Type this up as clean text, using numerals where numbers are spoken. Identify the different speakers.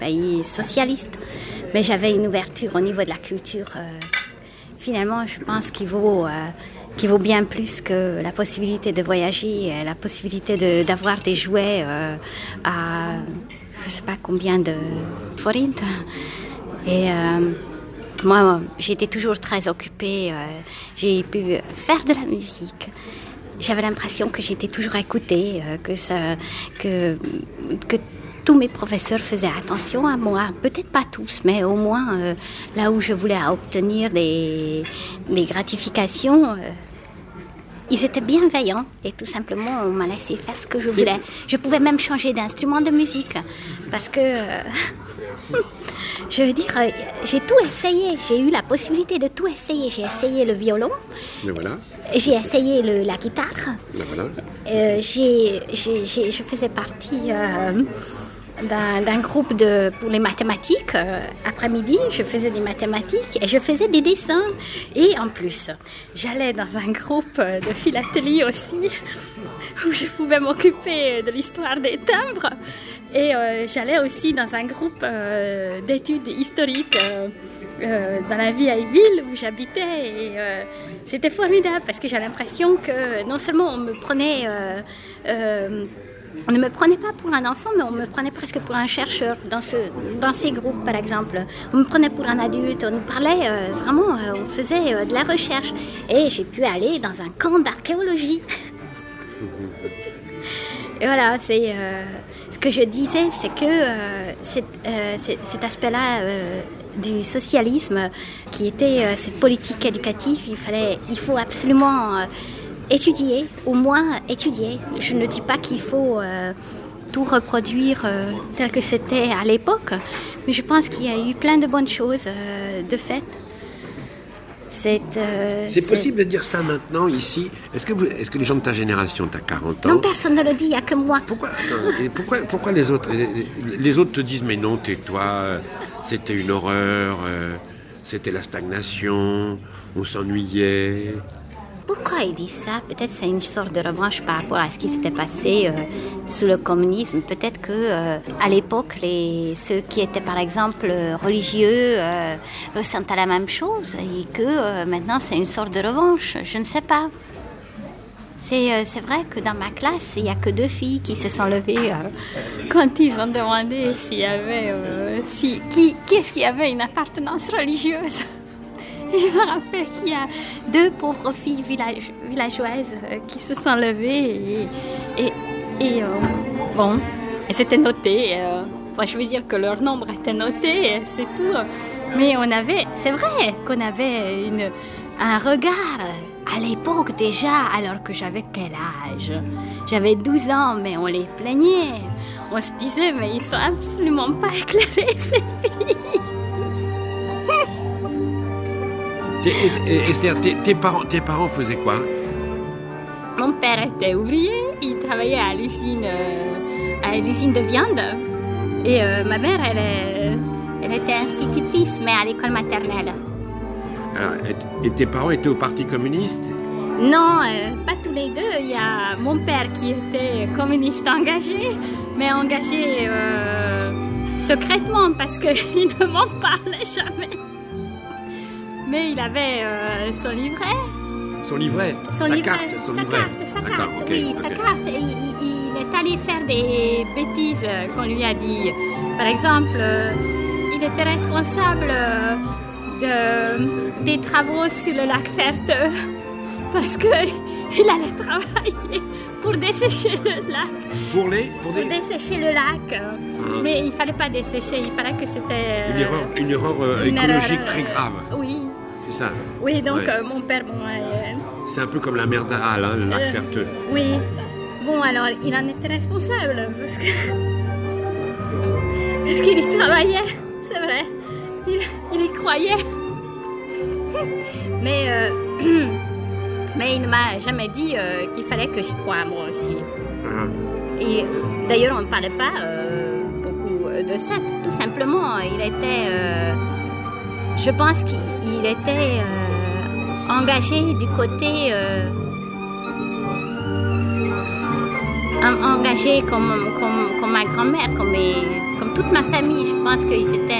Speaker 1: pays socialiste. Mais j'avais une ouverture au niveau de la culture. Finalement, je pense qu'il vaut bien plus que la possibilité de voyager, la possibilité d'avoir des jouets à je ne sais pas combien de forint. Et moi, j'étais toujours très occupée. J'ai pu faire de la musique. J'avais l'impression que j'étais toujours écoutée, que tous mes professeurs faisaient attention à moi. Peut-être pas tous, mais au moins là où je voulais obtenir des gratifications, ils étaient bienveillants et tout simplement on m'a laissé faire ce que je voulais. Je pouvais même changer d'instrument de musique parce que, je veux dire, j'ai tout essayé. J'ai eu la possibilité de tout essayer. J'ai essayé le violon.
Speaker 2: Mais voilà.
Speaker 1: J'ai essayé la guitare.
Speaker 2: Mais voilà.
Speaker 1: Je faisais partie d'un groupe pour les mathématiques. Après-midi, je faisais des mathématiques et je faisais des dessins. Et en plus, j'allais dans un groupe de philatélie aussi, où je pouvais m'occuper de l'histoire des timbres. Et j'allais aussi dans un groupe d'études historiques dans la vieille ville où j'habitais. Et c'était formidable parce que j'ai l'impression que non seulement on ne me prenait pas pour un enfant, mais on me prenait presque pour un chercheur dans ces groupes, par exemple. On me prenait pour un adulte, on nous parlait vraiment, on faisait de la recherche. Et j'ai pu aller dans un camp d'archéologie. Et voilà, c'est ce que je disais, c'est que cet aspect-là du socialisme, qui était cette politique éducative, il faut absolument étudier, au moins étudier. Je ne dis pas qu'il faut tout reproduire tel que c'était à l'époque, mais je pense qu'il y a eu plein de bonnes choses de fait. C'est
Speaker 2: possible de dire ça maintenant, ici. Est-ce que les gens de ta génération, tu as 40 ans...
Speaker 1: Non, personne ne le dit, il n'y a que moi.
Speaker 2: Pourquoi les autres les autres te disent, mais non, tais-toi, c'était une horreur, c'était la stagnation, on s'ennuyait...
Speaker 1: Pourquoi ils disent ça? Peut-être c'est une sorte de revanche par rapport à ce qui s'était passé sous le communisme. Peut-être que à l'époque, ceux qui étaient par exemple religieux ressentaient la même chose et que maintenant c'est une sorte de revanche. Je ne sais pas. C'est vrai que dans ma classe, il n'y a que 2 filles qui se sont levées quand ils ont demandé s'il y avait qui avait une appartenance religieuse. Je me rappelle qu'il y a 2 pauvres filles villageoises qui se sont levées et bon, et c'était noté. Je veux dire que leur nombre était noté, c'est tout. Mais c'est vrai qu'on avait un regard à l'époque déjà, alors que j'avais quel âge? J'avais 12 ans, mais on les plaignait. On se disait, mais ils sont absolument pas éclairés, ces filles.
Speaker 2: Esther, tes parents faisaient quoi?
Speaker 1: Mon père était ouvrier, il travaillait à l'usine de viande. Et ma mère, elle était institutrice, mais à l'école maternelle.
Speaker 2: Alors, et tes parents étaient au Parti communiste?
Speaker 1: Non, pas tous les deux. Il y a mon père qui était communiste engagé, mais engagé secrètement parce qu'il ne m'en parlait jamais. Mais il avait son livret.
Speaker 2: Son livret? Sa carte.
Speaker 1: Oui, sa carte. Et il est allé faire des bêtises qu'on lui a dit. Par exemple, il était responsable des travaux sur le lac Ferteux parce qu'il allait travailler pour dessécher le lac.
Speaker 2: Pour
Speaker 1: dessécher le lac. Mais il ne fallait pas dessécher, il paraît que c'était...
Speaker 2: Une erreur écologique très grave.
Speaker 1: Oui.
Speaker 2: C'est ça.
Speaker 1: Oui, donc mon père...
Speaker 2: c'est un peu comme la mer d'Aral, le lac Ferteux.
Speaker 1: Oui. Bon, alors, il en était responsable parce qu'il y travaillait, c'est vrai. Il y croyait. Mais il ne m'a jamais dit qu'il fallait que j'y croie, moi aussi. Et d'ailleurs, on ne parlait pas beaucoup de ça. Tout simplement, il était... je pense qu'il était engagé du côté engagés comme ma grand-mère, comme toute ma famille. Je pense qu'ils étaient